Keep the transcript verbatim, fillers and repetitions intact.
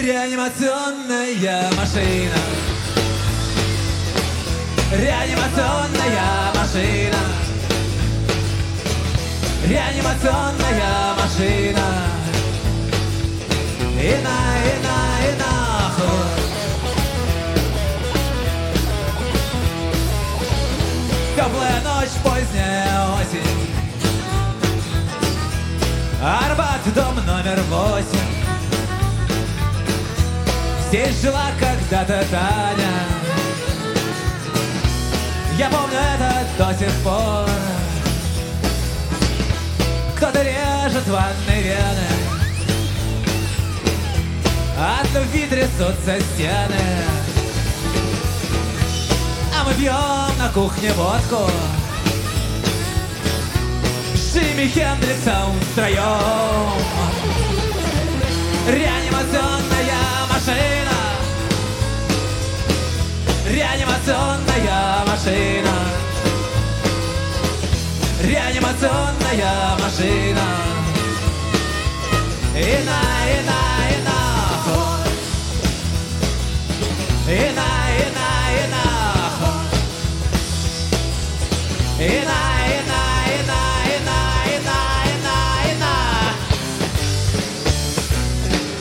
Реанимационная машина. Реанимационная машина. Реанимационная машина. И на, и на, и нахуй. Теплая ночь, поздняя осень. Арбат, дом номер восемь. Здесь жила когда-то Таня. Я помню это до сих пор. Кто-то режет ванной вены, от любви трясутся стены. А мы пьем на кухне водку с Джимми Хендриксом втроем. Реанимационная машина. Реанимационная машина. Реанимационная машина. И на, и на, и нахуй. И на, и на, и нахуй. И на.